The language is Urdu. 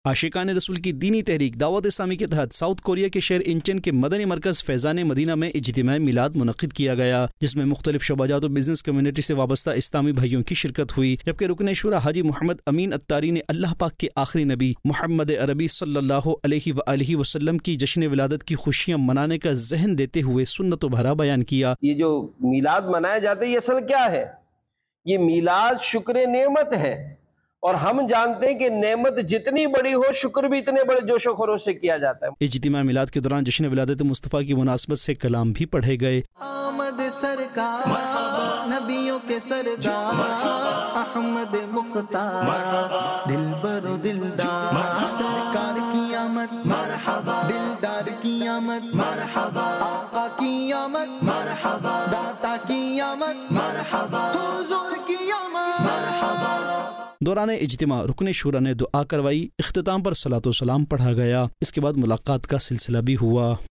عاشقان رسول کی دینی تحریک دعوت اسلامی کے تحت ساؤتھ کوریا کے شہر انچن کے مدنی مرکز فیضان مدینہ میں اجتماع میلاد منعقد کیا گیا، جس میں مختلف شعبات و بزنس کمیونٹی سے وابستہ اسلامی بھائیوں کی شرکت ہوئی، جبکہ رکن شورا حاجی محمد امین اتاری نے اللہ پاک کے آخری نبی محمد عربی صلی اللہ علیہ وآلہ وسلم کی جشن ولادت کی خوشیاں منانے کا ذہن دیتے ہوئے سنت و بھرا بیان کیا۔ یہ جو میلاد منایا جاتا ہے یہ اصل کیا ہے؟ یہ میلاد شکر نعمت ہے، اور ہم جانتے ہیں کہ نعمت جتنی بڑی ہو شکر بھی اتنے بڑے جوش و خروش سے کیا جاتا ہے۔ اجتماع میلاد کے دوران جشن ولادت مصطفیٰ کی مناسبت سے کلام بھی پڑھے گئے۔ آمد سرکار نبیوں کے سردار احمد مختار دلبر و دلدار، سرکار کی آمد مرحبا، دلدار کی آمد مرحبا، آقا کی آمد مرحبا، داتا کی آمد مرحبا، حضور کی آمد مرحبا۔ دوران اجتماع رکن شورا نے دعا کروائی، اختتام پر صلاۃ و سلام پڑھا گیا، اس کے بعد ملاقات کا سلسلہ بھی ہوا۔